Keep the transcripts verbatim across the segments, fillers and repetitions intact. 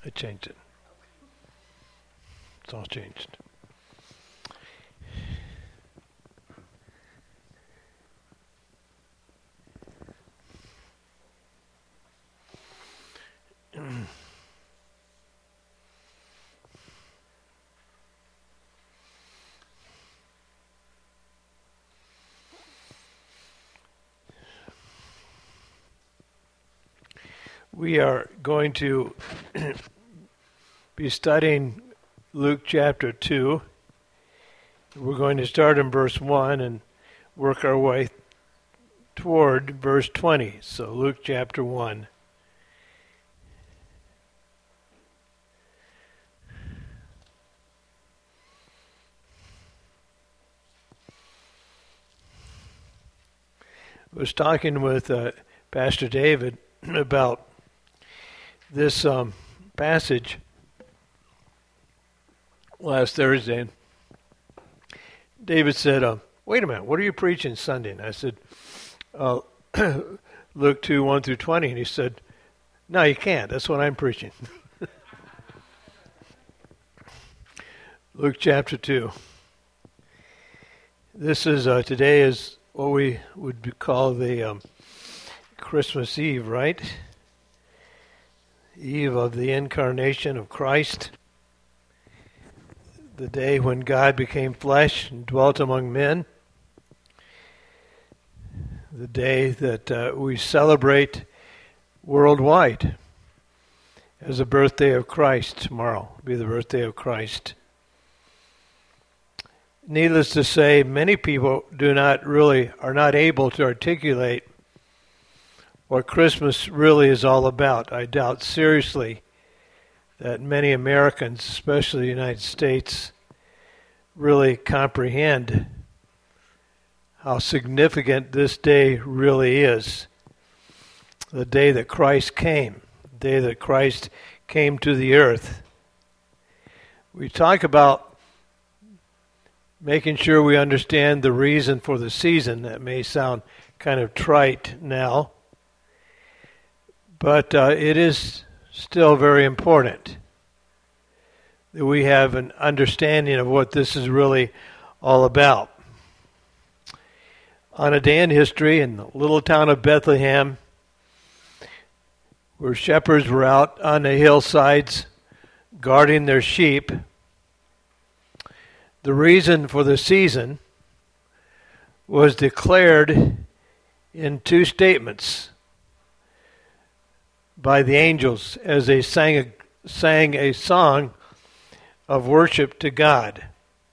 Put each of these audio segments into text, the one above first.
I changed it. It's all changed. We are going to be studying Luke chapter two. We're going to start in verse one and work our way toward verse twenty. So Luke chapter one. I was talking with uh, Pastor David about this um, passage last Thursday. David said, uh, wait a minute, what are you preaching Sunday? And I said, uh, Luke two, one through twenty. And he said, no, you can't. That's what I'm preaching. Luke chapter two. This is, uh, today is what we would call the um, Christmas Eve, right? Eve of the incarnation of Christ, the day when God became flesh and dwelt among men, the day that uh, we celebrate worldwide as the birthday of Christ. Tomorrow will be the birthday of Christ. Needless to say, many people do not really, are not able to articulate what Christmas really is all about. I doubt seriously that many Americans, especially the United States, really comprehend how significant this day really is. The day that Christ came, the day that Christ came to the earth. We talk about making sure we understand the reason for the season. That may sound kind of trite now, but uh, it is still very important that we have an understanding of what this is really all about. On a day in history in the little town of Bethlehem, where shepherds were out on the hillsides guarding their sheep, the reason for the season was declared in two statements by the angels as they sang a, sang a song of worship to God.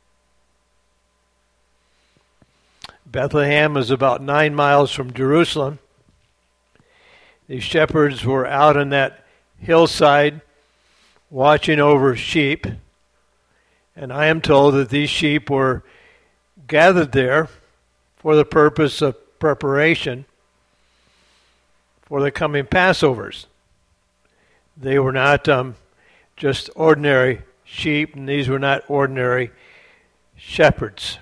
Bethlehem is about nine miles from Jerusalem. These shepherds were out on that hillside watching over sheep, and I am told that these sheep were gathered there for the purpose of preparation for the coming Passovers. They were not um, just ordinary sheep, and these were not ordinary shepherds.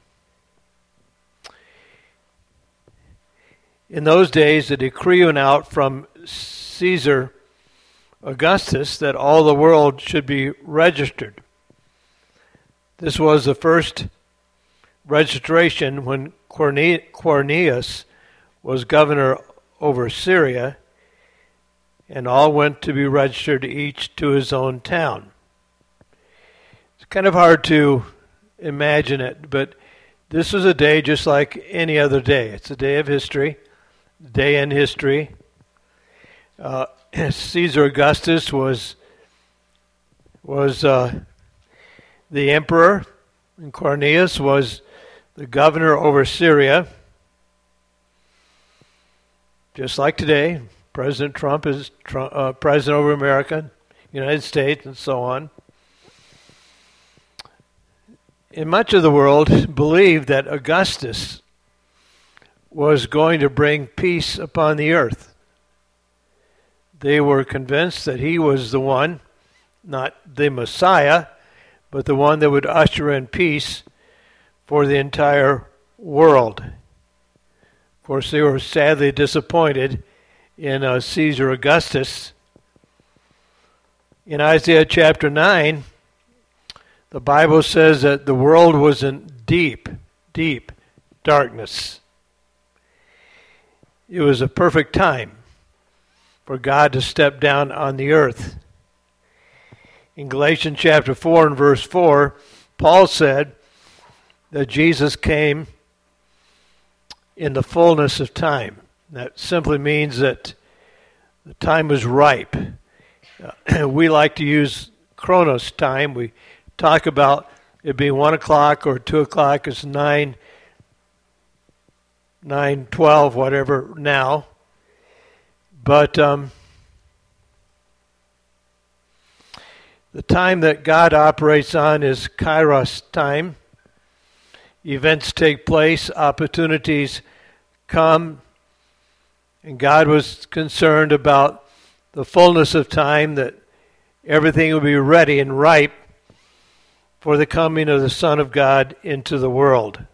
In those days, a decree went out from Caesar Augustus that all the world should be registered. This was the first registration when Quirinius was governor over Syria, and all went to be registered, each to his own town. It's kind of hard to imagine it, but this was a day just like any other day. It's a day of history, a day in history. Uh, Caesar Augustus was was uh, the emperor, and Quirinius was the governor over Syria. Just like today, President Trump is Trump, uh, president over America, United States, and so on. In much of the world, believed that Augustus was going to bring peace upon the earth. They were convinced that he was the one, not the Messiah, but the one that would usher in peace for the entire world. Of course, they were sadly disappointed in uh, Caesar Augustus, In Isaiah chapter nine, the Bible says that the world was in deep, deep darkness. It was a perfect time for God to step down on the earth. In Galatians chapter four and verse four, Paul said that Jesus came in the fullness of time. That simply means that the time was ripe. Uh, we like to use Chronos time. We talk about it being one o'clock or two o'clock. It's nine, nine, twelve, whatever now. But um, the time that God operates on is Kairos time. Events take place, opportunities come, and God was concerned about the fullness of time, that everything would be ready and ripe for the coming of the Son of God into the world.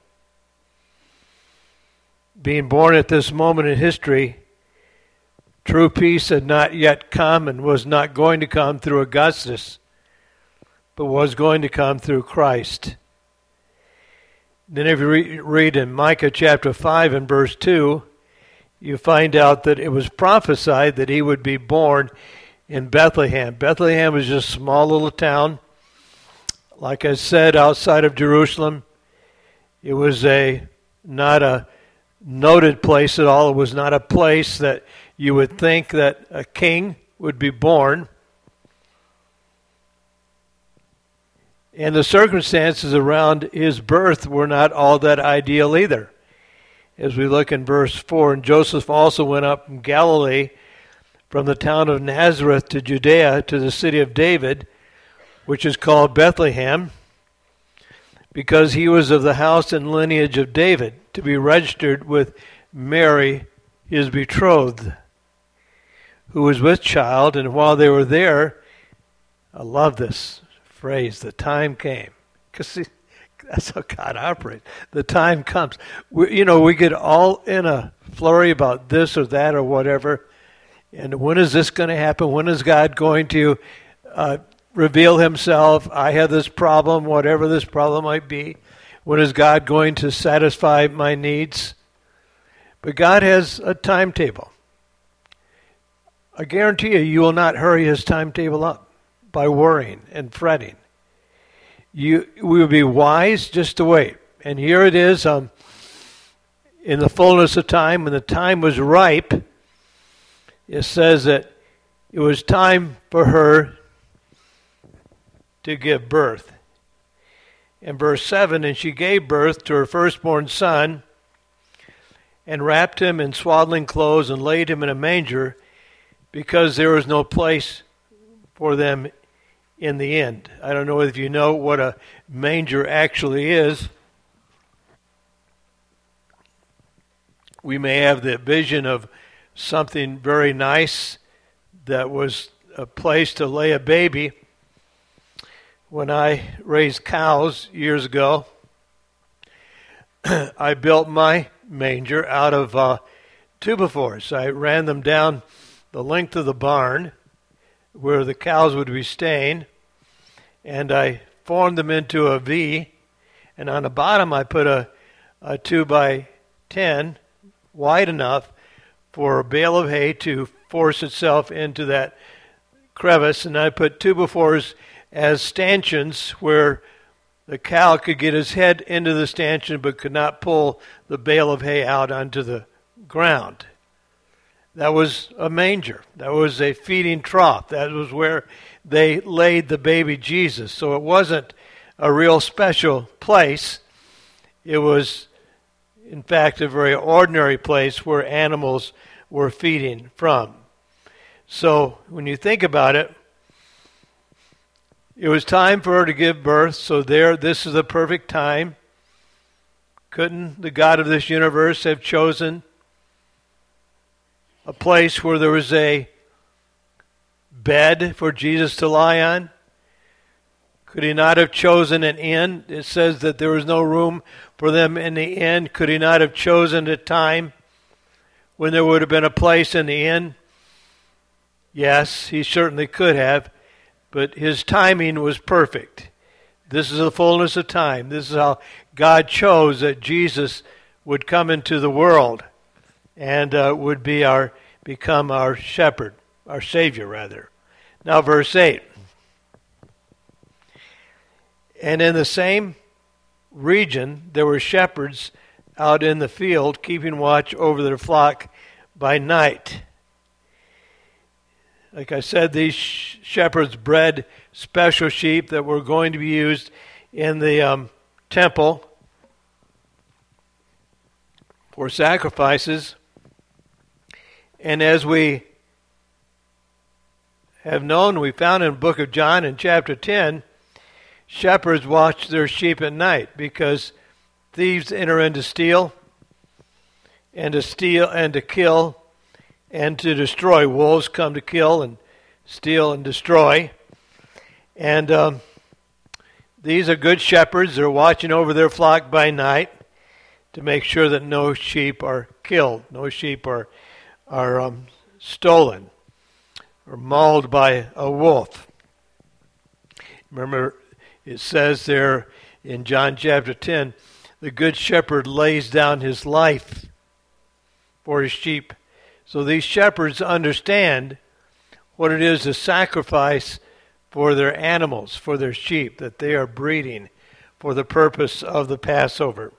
Being born at this moment in history, true peace had not yet come and was not going to come through Augustus, but was going to come through Christ. Then if you re- read in Micah chapter five and verse two, you find out that it was prophesied that he would be born in Bethlehem. Bethlehem was just a small little town. Like I said, outside of Jerusalem. It was a not a noted place at all. It was not a place that you would think that a king would be born. And the circumstances around his birth were not all that ideal either. As we look in verse four, and Joseph also went up from Galilee, from the town of Nazareth to Judea, to the city of David, which is called Bethlehem, because he was of the house and lineage of David, to be registered with Mary, his betrothed, who was with child. And while they were there, I love this phrase, the time came. Because that's how God operates. The time comes. We, you know, we get all in a flurry about this or that or whatever. And when is this going to happen? When is God going to uh, reveal himself? I have this problem, whatever this problem might be. When is God going to satisfy my needs? But God has a timetable. I guarantee you, you will not hurry his timetable up by worrying and fretting. You, we would be wise just to wait. And here it is, um, in the fullness of time, when the time was ripe, it says that it was time for her to give birth. In verse seven, and she gave birth to her firstborn son, and wrapped him in swaddling clothes, and laid him in a manger, because there was no place for them in the inn. I don't know if you know what a manger actually is. We may have the vision of something very nice that was a place to lay a baby. When I raised cows years ago, I built my manger out of uh, two-by-fours. I ran them down the length of the barn where the cows would be staying, and I formed them into a V, and on the bottom I put a, a two by ten wide enough for a bale of hay to force itself into that crevice, and I put two-by-fours as stanchions where the cow could get his head into the stanchion but could not pull the bale of hay out onto the ground. That was a manger. That was a feeding trough. That was where they laid the baby Jesus. So it wasn't a real special place. It was, in fact, a very ordinary place where animals were feeding from. So when you think about it, it was time for her to give birth. So there, this is the perfect time. Couldn't the God of this universe have chosen a place where there was a bed for Jesus to lie on? Could he not have chosen an inn? It says that there was no room for them in the inn. Could he not have chosen a time when there would have been a place in the inn? Yes, he certainly could have. but his timing was perfect. This is the fullness of time. This is how God chose that Jesus would come into the world and uh, would be our become our shepherd, our Savior, rather. Now, verse eight. And in the same region, there were shepherds out in the field, keeping watch over their flock by night. Like I said, these sh- shepherds bred special sheep that were going to be used in the um, temple for sacrifices. And as we have known, we found in the book of John in chapter ten, shepherds watch their sheep at night because thieves enter in to steal and to steal and to kill and to destroy. Wolves come to kill and steal and destroy. And um, these are good shepherds. They're watching over their flock by night to make sure that no sheep are killed, no sheep are, are um, stolen or mauled by a wolf. Remember, it says there in John chapter ten, the good shepherd lays down his life for his sheep. So these shepherds understand what it is to sacrifice for their animals, for their sheep, that they are breeding for the purpose of the Passover.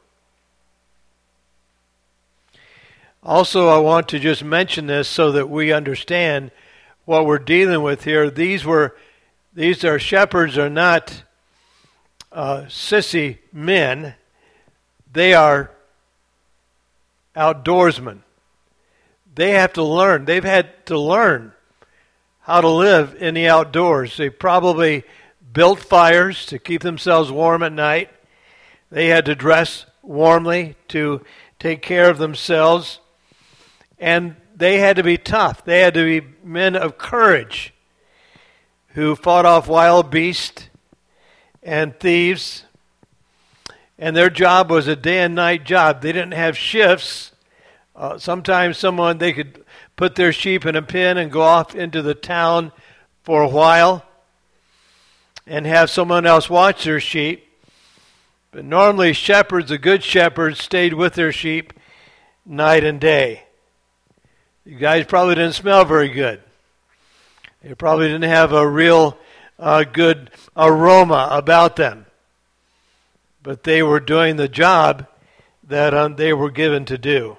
Also, I want to just mention this so that we understand what we're dealing with here. These were, these are shepherds are not uh, sissy men. They are outdoorsmen. They have to learn. They've had to learn how to live in the outdoors. They probably built fires to keep themselves warm at night. They had to dress warmly to take care of themselves. And they had to be tough. They had to be men of courage who fought off wild beasts and thieves. And their job was a day and night job. They didn't have shifts. Uh, sometimes someone, they could put their sheep in a pen and go off into the town for a while and have someone else watch their sheep. But normally shepherds, the good shepherds, stayed with their sheep night and day. You guys probably didn't smell very good. You probably didn't have a real uh, good aroma about them. But they were doing the job that um, they were given to do.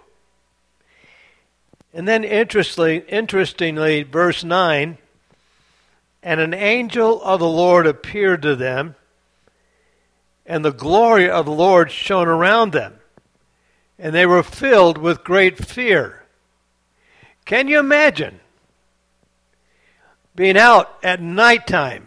And then interestingly, interestingly, verse nine, and an angel of the Lord appeared to them, and the glory of the Lord shone around them, and they were filled with great fear. Can you imagine being out at nighttime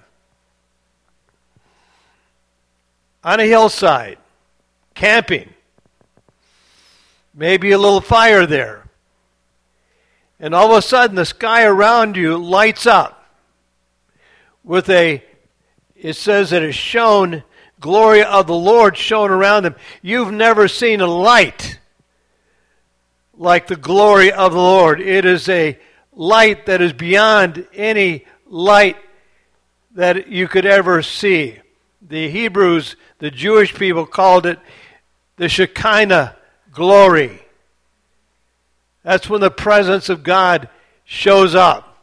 on a hillside, camping, maybe a little fire there, and all of a sudden the sky around you lights up with a, it says that it shone, glory of the Lord shone around them. You've never seen a light like the glory of the Lord. It is a light that is beyond any light that you could ever see. The Hebrews, the Jewish people, called it the Shekinah glory. That's when the presence of God shows up.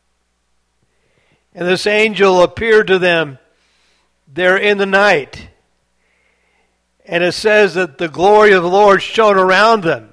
And this angel appeared to them there in the night. And it says that the glory of the Lord shone around them.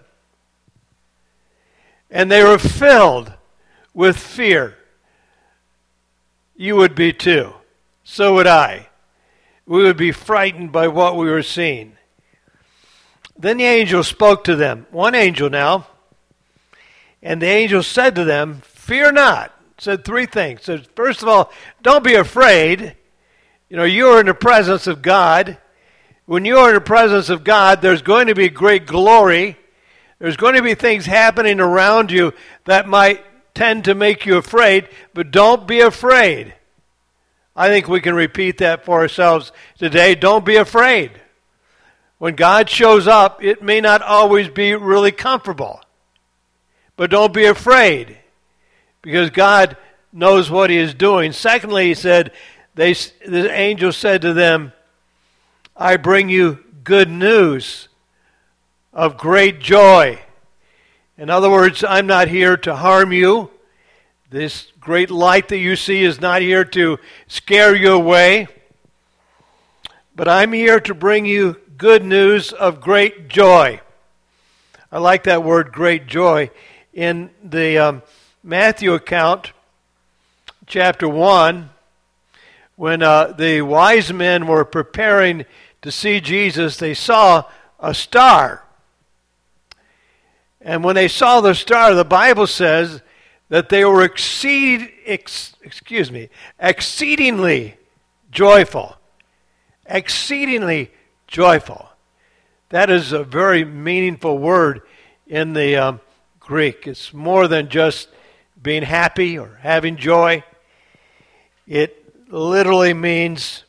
And they were filled with fear. You would be too. So would I. We would be frightened by what we were seeing. Then the angel spoke to them. One angel now. And the angel said to them, fear not. Said three things. Said, first of all, don't be afraid. You know, you are in the presence of God. When you are in the presence of God, there's going to be great glory. There's going to be things happening around you that might tend to make you afraid, but don't be afraid. I think we can repeat that for ourselves today. Don't be afraid. When God shows up, it may not always be really comfortable, but don't be afraid, because God knows what he is doing. Secondly, he said, they, the angel said to them, I bring you good news of great joy. In other words, I'm not here to harm you. This great light that you see is not here to scare you away. But I'm here to bring you good news of great joy. I like that word, great joy. In the um, Matthew account, chapter one, when uh, the wise men were preparing to see Jesus, they saw a star. And when they saw the star, the Bible says that they were exceed, ex, excuse me, exceedingly joyful. Exceedingly joyful. That is a very meaningful word in the um, Greek. It's more than just being happy or having joy. It literally means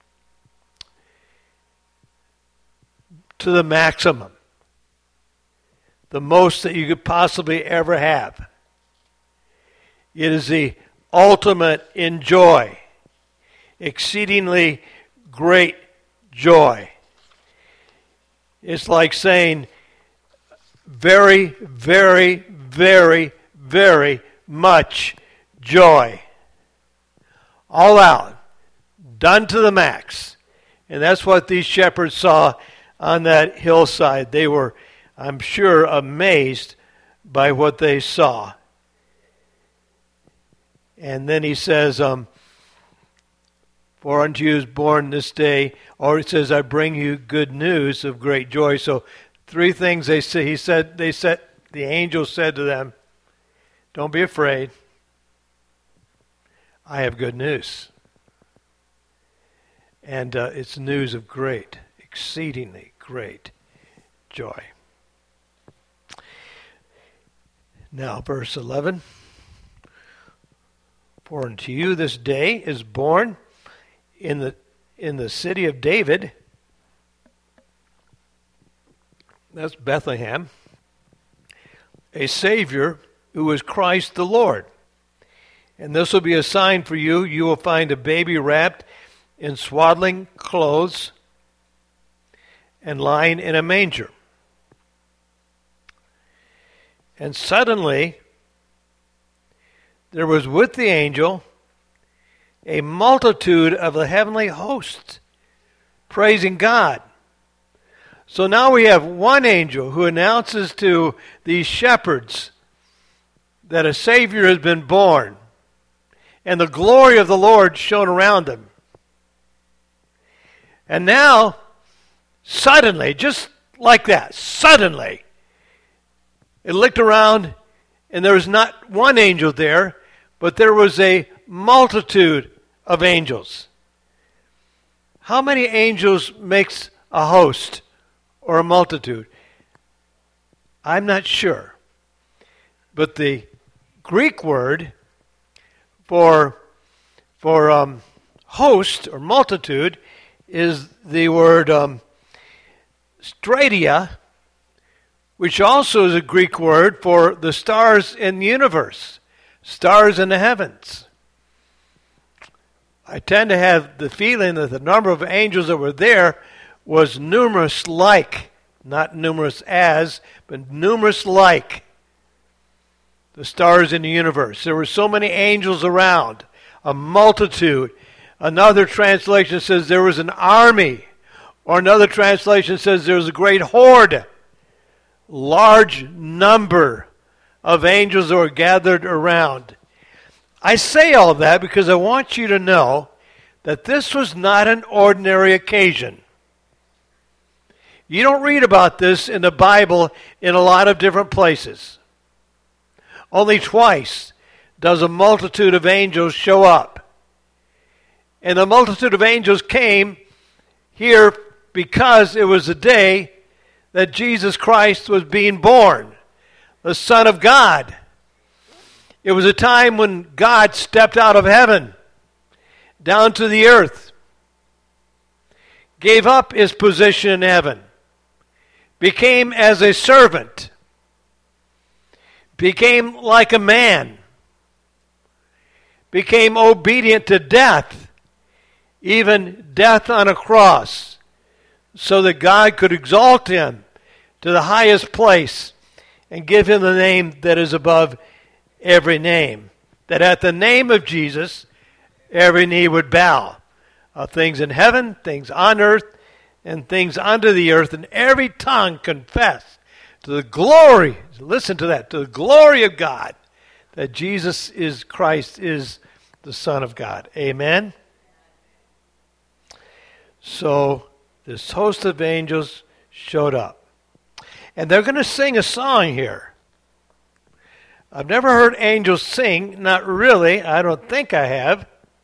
to the maximum. The most that you could possibly ever have. It is the ultimate in joy. Exceedingly great joy. It's like saying very, very, very, very much joy. All out. Done to the max. And that's what these shepherds saw on that hillside. They were, I'm sure, amazed by what they saw. And then he says, um, for unto you is born this day, or it says, I bring you good news of great joy. So three things they say. He said, they said, the angel said to them, don't be afraid. I have good news. And uh, it's news of great, exceedingly great joy. Now, verse eleven. For unto you this day is born in the in the city of David, that's Bethlehem, a Savior who is Christ the Lord. And this will be a sign for you. You will find a baby wrapped in swaddling clothes and lying in a manger. And suddenly there was with the angel a multitude of the heavenly hosts praising God. So now we have one angel who announces to these shepherds that a Savior has been born and the glory of the Lord shone around them. And now, suddenly, just like that, suddenly, it looked around and there was not one angel there, but there was a multitude of angels. How many angels makes a host or a multitude? I'm not sure. But the Greek word for, for um, host or multitude is the word um, stratia, which also is a Greek word for the stars in the universe, stars in the heavens. I tend to have the feeling that the number of angels that were there was numerous like, not numerous as, but numerous like the stars in the universe. There were so many angels around, a multitude. Another translation says there was an army, or another translation says there was a great horde. Large number of angels that were gathered around. I say all that because I want you to know that this was not an ordinary occasion. You don't read about this in the Bible in a lot of different places. Only twice does a multitude of angels show up. And the multitude of angels came here because it was the day that Jesus Christ was being born, the Son of God. It was a time when God stepped out of heaven down to the earth, gave up his position in heaven, became as a servant, became like a man, became obedient to death, even death on a cross, so that God could exalt him to the highest place and give him the name that is above every name. That at the name of Jesus, every knee would bow, of things in heaven, things on earth, and things under the earth, and every tongue confess to the glory, listen to that, to the glory of God, that Jesus is Christ, is the Son of God. Amen? So this host of angels showed up. And they're going to sing a song here. I've never heard angels sing, not really, I don't think I have.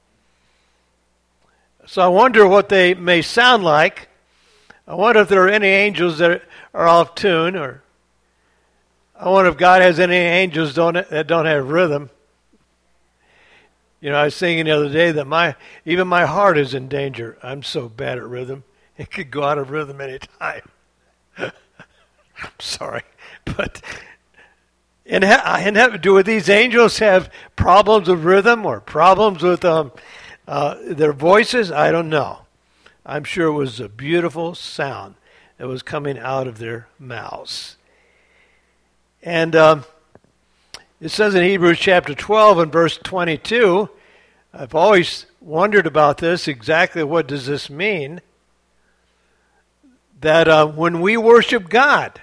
So I wonder what they may sound like. I wonder if there are any angels that are off tune, or I wonder if God has any angels don't, that don't have rhythm. You know, I was singing the other day that my even my heart is in danger. I'm so bad at rhythm. It could go out of rhythm any time. I'm sorry. But in, in heaven, do these angels have problems with rhythm or problems with um, uh, their voices? I don't know. I'm sure it was a beautiful sound that was coming out of their mouths. And um, it says in Hebrews chapter twelve and verse twenty-two, I've always wondered about this, exactly what does this mean? That uh, when we worship God,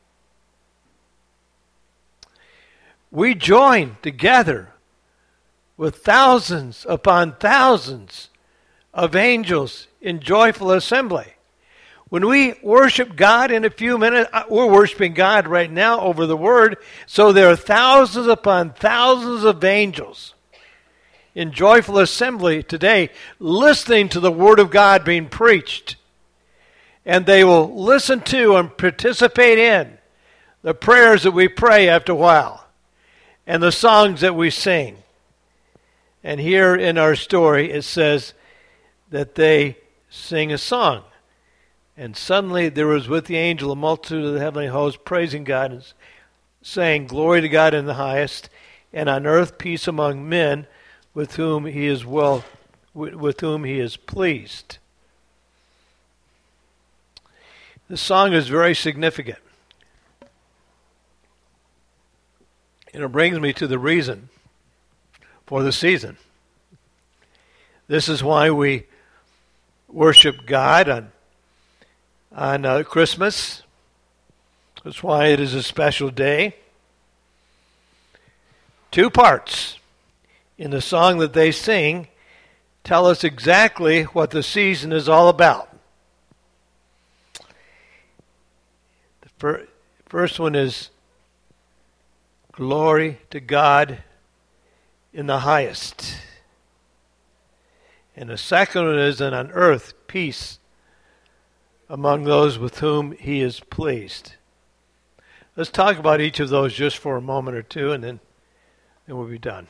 we join together with thousands upon thousands of angels in joyful assembly. When we worship God in a few minutes, we're worshiping God right now over the Word, so there are thousands upon thousands of angels in joyful assembly today listening to the Word of God being preached. And they will listen to and participate in the prayers that we pray after a while and the songs that we sing. And here in our story it says that they sing a song. And suddenly there was with the angel a multitude of the heavenly host praising God and saying, "Glory to God in the highest, and on earth peace among men with whom he is well, with whom he is pleased." This song is very significant. And it brings me to the reason for the season. This is why we worship God on On uh, Christmas. That's why it is a special day. Two parts in the song that they sing tell us exactly what the season is all about. The fir- first one is glory to God in the highest. And the second one is, and on earth peace among those with whom he is pleased. Let's talk about each of those just for a moment or two, and then, then we'll be done.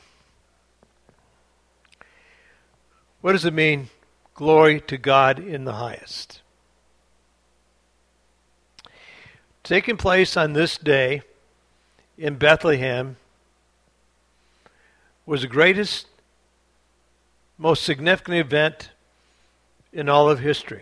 What does it mean, glory to God in the highest? Taking place on this day in Bethlehem was the greatest, most significant event in all of history.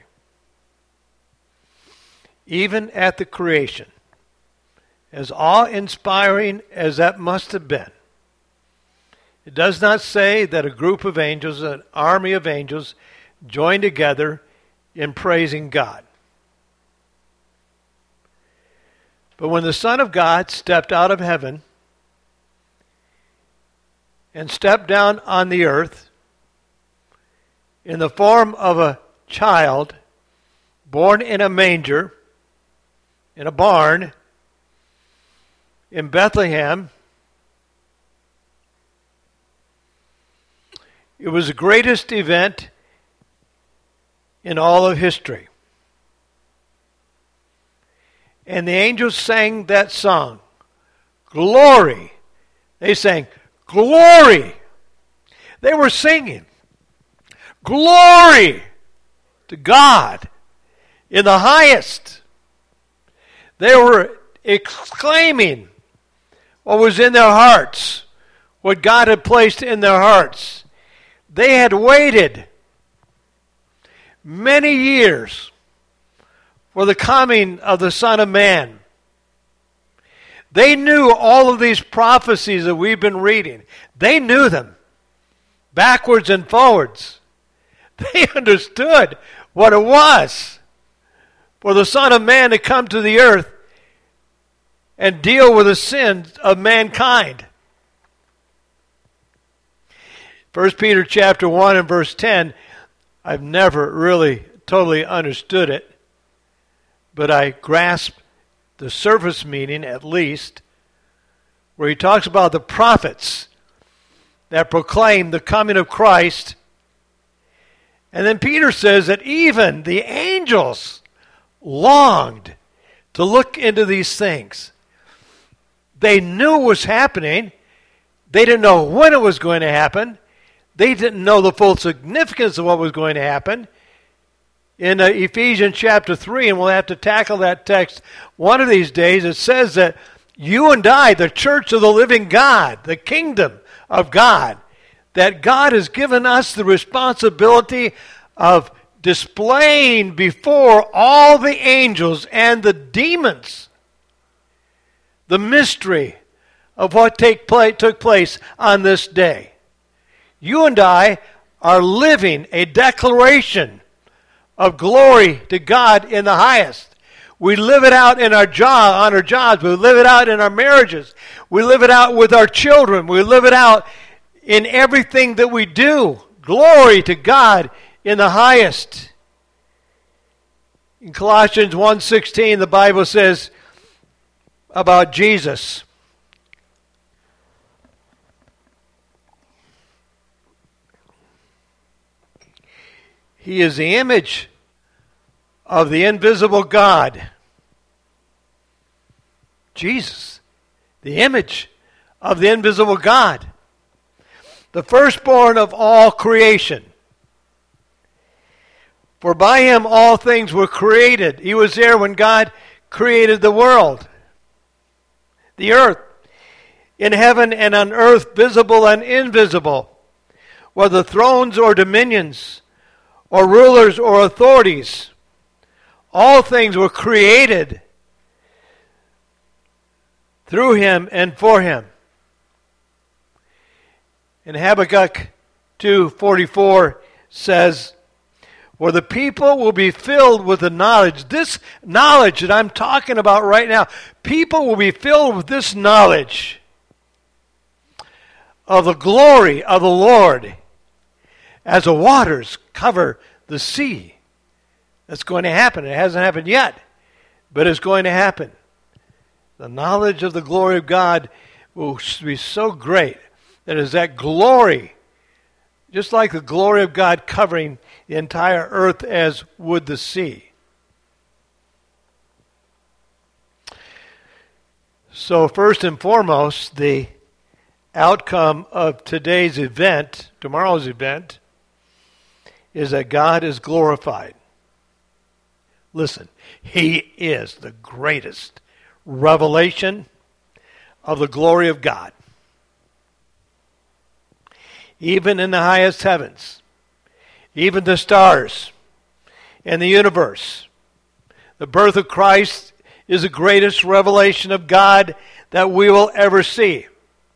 Even at the creation, as awe-inspiring as that must have been, it does not say that a group of angels, an army of angels, joined together in praising God. But when the Son of God stepped out of heaven and stepped down on the earth in the form of a child born in a manger, in a barn, in Bethlehem, it was the greatest event in all of history. And the angels sang that song, glory. They sang, glory. They were singing, glory to God in the highest. They were exclaiming what was in their hearts, what God had placed in their hearts. They had waited many years for the coming of the Son of Man. They knew all of these prophecies that we've been reading. They knew them backwards and forwards. They understood what it was for the Son of Man to come to the earth and deal with the sins of mankind. First Peter chapter one and verse ten, I've never really totally understood it, but I grasp the surface meaning at least, where he talks about the prophets that proclaim the coming of Christ. And then Peter says that even the angels longed to look into these things. They knew it was happening. They didn't know when it was going to happen. They didn't know the full significance of what was going to happen. In uh, Ephesians chapter three, and we'll have to tackle that text one of these days, it says that you and I, the church of the living God, the kingdom of God, that God has given us the responsibility of displaying before all the angels and the demons the mystery of what take pla- took place on this day. You and I are living a declaration of glory to God in the highest. We live it out in our job, on our jobs. We live it out in our marriages. We live it out with our children. We live it out in everything that we do. Glory to God in the highest. In Colossians one sixteen, the Bible says about Jesus, He is the image of the invisible God. Jesus, the image of the invisible God. The firstborn of all creation. For by him all things were created. He was there when God created the world, the earth, in heaven and on earth, visible and invisible, whether thrones or dominions, or rulers or authorities. All things were created through him and for him. In Habakkuk two forty-four says, for the people will be filled with the knowledge. This knowledge that I'm talking about right now, people will be filled with this knowledge of the glory of the Lord as the waters cover the sea. That's going to happen. It hasn't happened yet, but it's going to happen. The knowledge of the glory of God will be so great that is that glory, just like the glory of God covering the entire earth as would the sea. So first and foremost, the outcome of today's event, tomorrow's event, is that God is glorified. Listen, he is the greatest revelation of the glory of God. Even in the highest heavens, even the stars and the universe, the birth of Christ is the greatest revelation of God that we will ever see.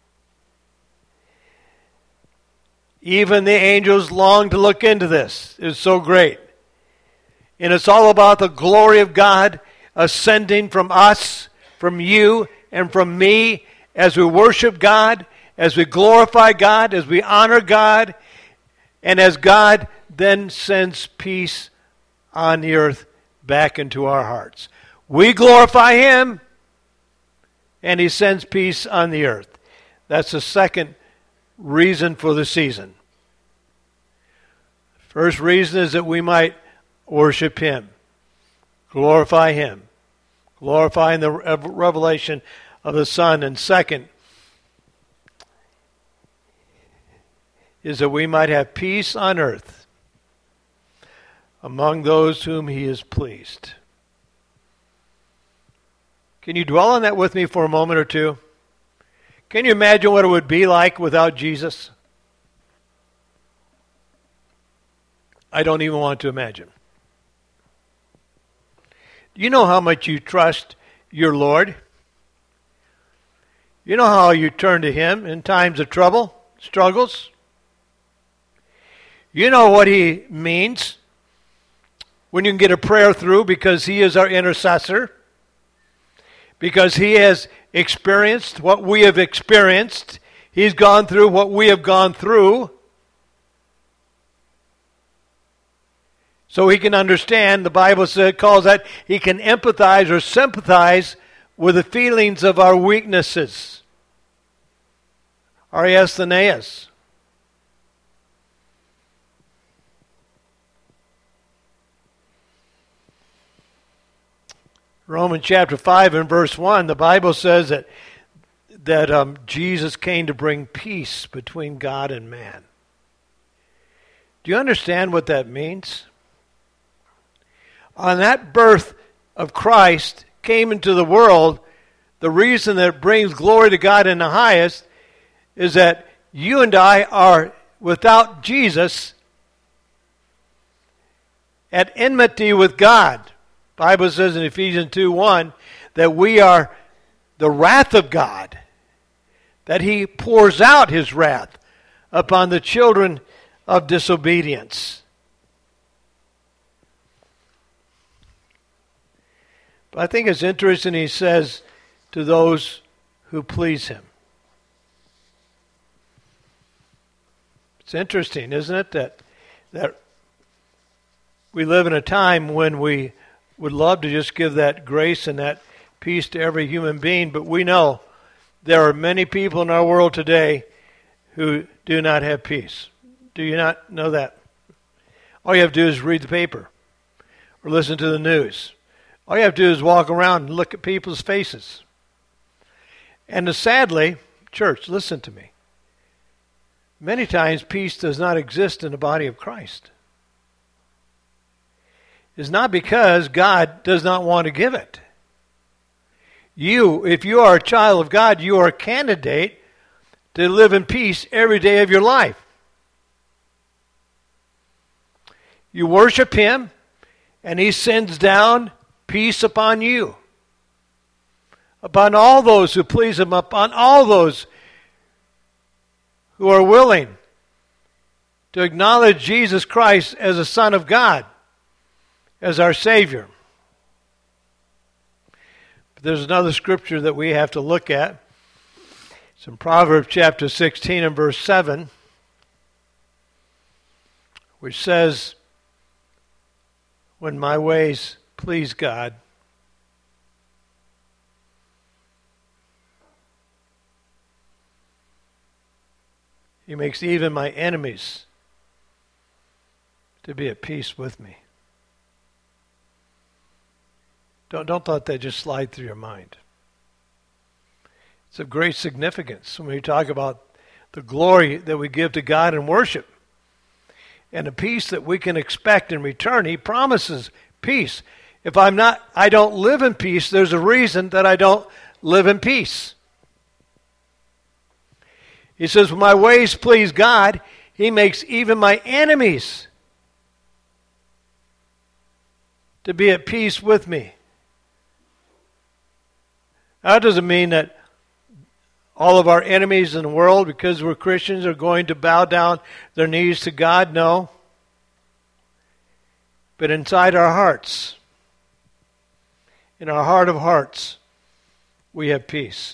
Even the angels long to look into this. It's so great. And it's all about the glory of God ascending from us, from you, and from me as we worship God, as we glorify God, as we honor God, and as God then sends peace on the earth back into our hearts. We glorify him, and he sends peace on the earth. That's the second reason for the season. First reason is that we might worship him, glorify him, glorifying the revelation of the Son. And second is that we might have peace on earth among those whom he is pleased. Can you dwell on that with me for a moment or two? Can you imagine what it would be like without Jesus? I don't even want to imagine. Do you know how much you trust your Lord? You know how you turn to Him in times of trouble, struggles? You know what He means when you can get a prayer through because He is our intercessor, because He has experienced what we have experienced. He's gone through what we have gone through. So He can understand. The Bible says, calls that He can empathize or sympathize with the feelings of our weaknesses. Ariastheneas. Romans chapter five and verse one, the Bible says that, that um, Jesus came to bring peace between God and man. Do you understand what that means? On that birth of Christ came into the world, the reason that it brings glory to God in the highest is that you and I are, without Jesus, at enmity with God. The Bible says in Ephesians two one that we are the wrath of God, that He pours out His wrath upon the children of disobedience. But I think it's interesting He says to those who please Him. It's interesting, isn't it, that that we live in a time when we would love to just give that grace and that peace to every human being, but we know there are many people in our world today who do not have peace. Do you not know that? All you have to do is read the paper or listen to the news. All you have to do is walk around and look at people's faces. And sadly, church, listen to me. Many times peace does not exist in the body of Christ. It's not because God does not want to give it. You, if you are a child of God, you are a candidate to live in peace every day of your life. You worship Him, and He sends down peace upon you, upon all those who please Him, upon all those who are willing to acknowledge Jesus Christ as the Son of God, as our Savior. But there's another scripture that we have to look at. It's in Proverbs chapter sixteen and verse seven, which says, when my ways please God, He makes even my enemies to be at peace with me. Don't, don't let that just slide through your mind. It's of great significance when we talk about the glory that we give to God in worship and the peace that we can expect in return. He promises peace. If I'm not, I don't live in peace, there's a reason that I don't live in peace. He says, when my ways please God, He makes even my enemies to be at peace with me. That doesn't mean that all of our enemies in the world, because we're Christians, are going to bow down their knees to God. No. But inside our hearts, in our heart of hearts, we have peace.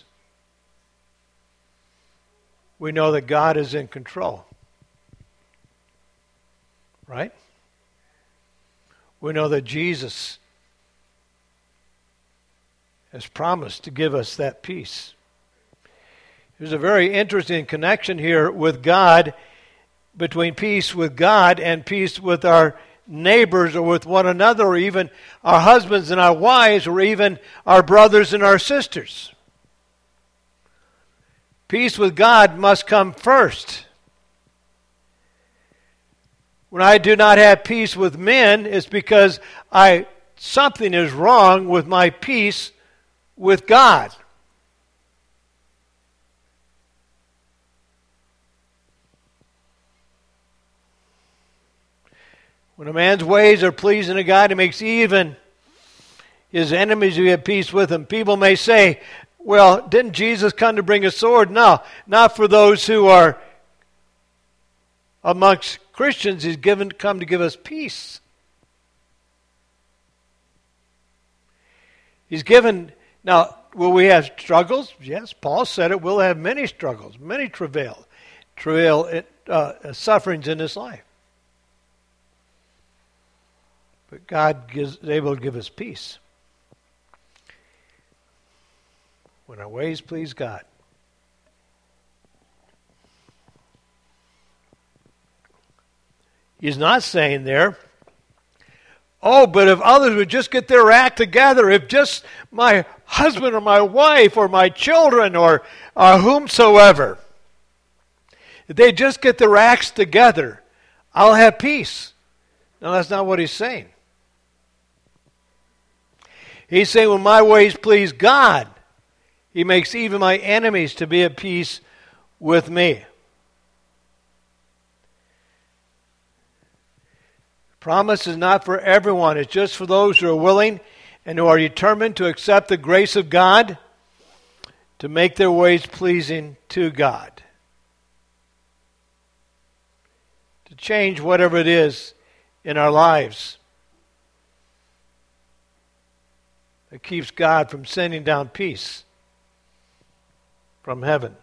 We know that God is in control. Right? We know that Jesus has promised to give us that peace. There's a very interesting connection here with God, between peace with God and peace with our neighbors or with one another, or even our husbands and our wives, or even our brothers and our sisters. Peace with God must come first. When I do not have peace with men, it's because I something is wrong with my peace with God. When a man's ways are pleasing to God, he makes even his enemies to be at peace with him. People may say, well, didn't Jesus come to bring a sword? No, not for those who are amongst Christians. He's given come to give us peace. He's given, now, will we have struggles? Yes, Paul said it. We'll have many struggles, many travail, travail, uh, sufferings in this life. But God gives, is able to give us peace when our ways please God. He's not saying there, oh, but if others would just get their act together, if just my husband or my wife or my children or uh, whomsoever, if they just get their acts together, I'll have peace. No, that's not what he's saying. He's saying when my ways please God, he makes even my enemies to be at peace with me. Promise is not for everyone. It's just for those who are willing and who are determined to accept the grace of God to make their ways pleasing to God. To change whatever it is in our lives that keeps God from sending down peace from heaven.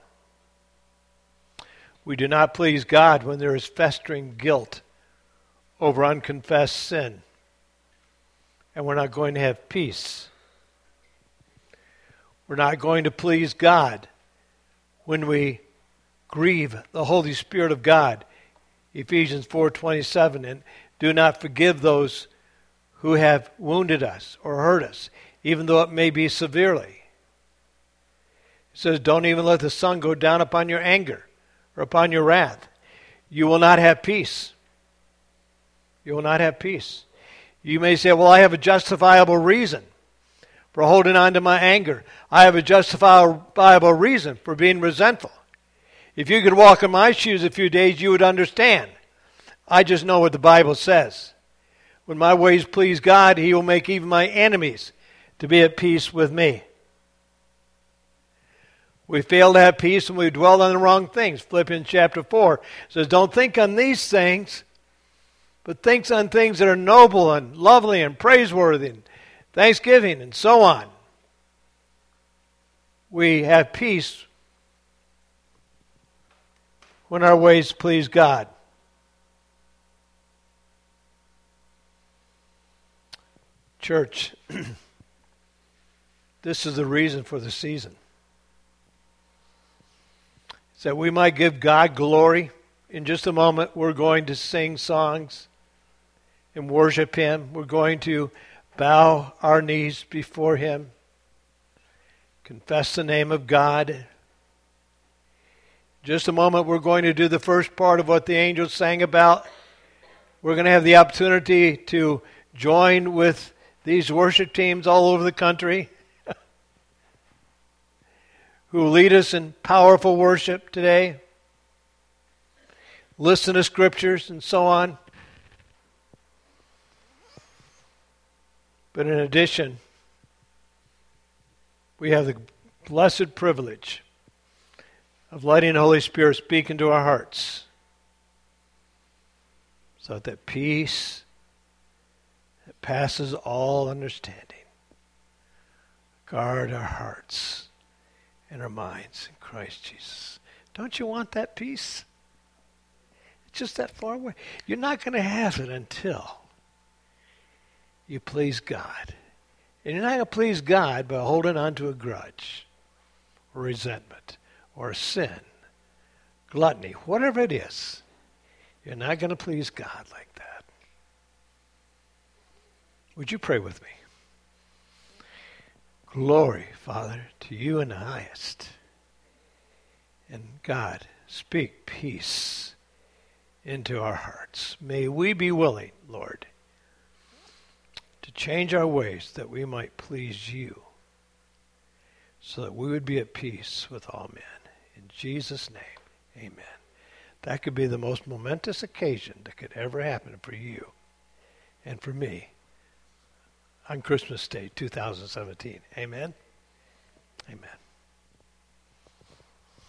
We do not please God when there is festering guilt over unconfessed sin, and we're not going to have peace. We're not going to please God when we grieve the Holy Spirit of God, Ephesians four twenty-seven, and do not forgive those who have wounded us or hurt us, even though it may be severely. It says, don't even let the sun go down upon your anger or upon your wrath. You will not have peace. You will not have peace. You may say, well, I have a justifiable reason for holding on to my anger. I have a justifiable reason for being resentful. If you could walk in my shoes a few days, you would understand. I just know what the Bible says. When my ways please God, he will make even my enemies to be at peace with me. We fail to have peace when we dwell on the wrong things. Philippians chapter four says, don't think on these things, but think on things that are noble and lovely and praiseworthy and thanksgiving and so on. We have peace when our ways please God. Church, this is the reason for the season. It's that we might give God glory. In just a moment, we're going to sing songs and worship him. We're going to bow our knees before him, confess the name of God. In just a moment, we're going to do the first part of what the angels sang about. We're going to have the opportunity to join with these worship teams all over the country who lead us in powerful worship today, listen to scriptures and so on. But in addition, we have the blessed privilege of letting the Holy Spirit speak into our hearts so that peace that passes all understanding guard our hearts and our minds in Christ Jesus. Don't you want that peace? It's just that far away. You're not going to have it until you please God. And you're not going to please God by holding on to a grudge or resentment or sin, gluttony, whatever it is. You're not going to please God like that. Would you pray with me? Glory, Father, to you in the highest. And God, speak peace into our hearts. May we be willing, Lord, to change our ways that we might please you, so that we would be at peace with all men. In Jesus' name, amen. That could be the most momentous occasion that could ever happen for you. and for me on Christmas Day two thousand seventeen. Amen? Amen.